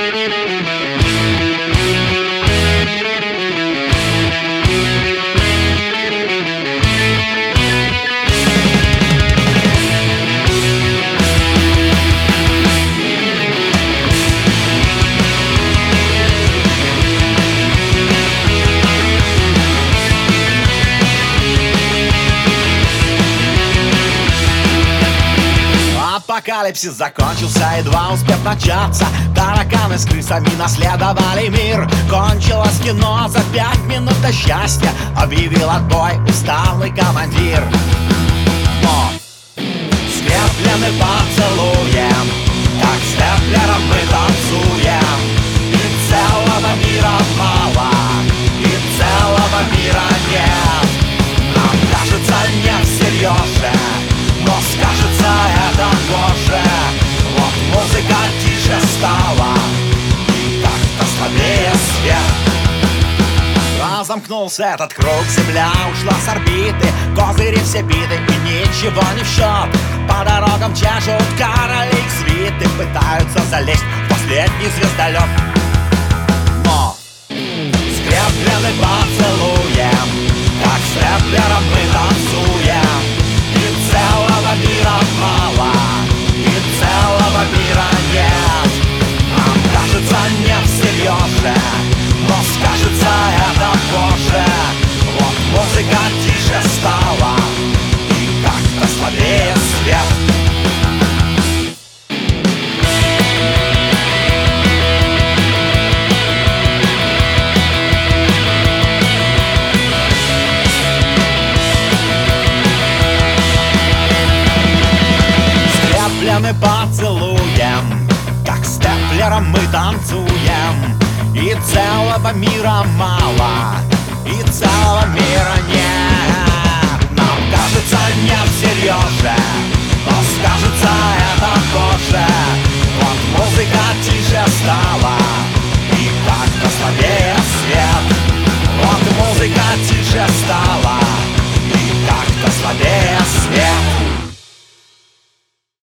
Апокалипсис закончился, едва успев начаться. Тараканы с крысами наследовали мир. Кончилось кино за 5 минут до счастья. Объявил отбой усталый командир. Но скреплены поцелуем, как степлером мы танцуем. И целого мира мало, и целого мира нет. Нам кажется не всерьез же, но скажется это позже. Вот музыка тише стала, и как-то слабее свет. Разомкнулся этот круг, земля ушла с орбиты. Козыри все биты, и ничего не в счет. По дорогам чешут короли их свиты, пытаются залезть в последний звездолет. Но скреплены поцелуем, как степлером мы танцуем. И целого мира мало, и целого мира нет. Нам кажется не всерьез же, но скажется это позже. Вот музыка тише стала, и как-то слабее свет. Мы поцелуем, как степлером мы танцуем. И целого мира мало, и целого мира нет. Нам кажется не всерьез же, но скажется это позже. Вот музыка тише стала, и как-то слабее свет. Вот музыка тише стала.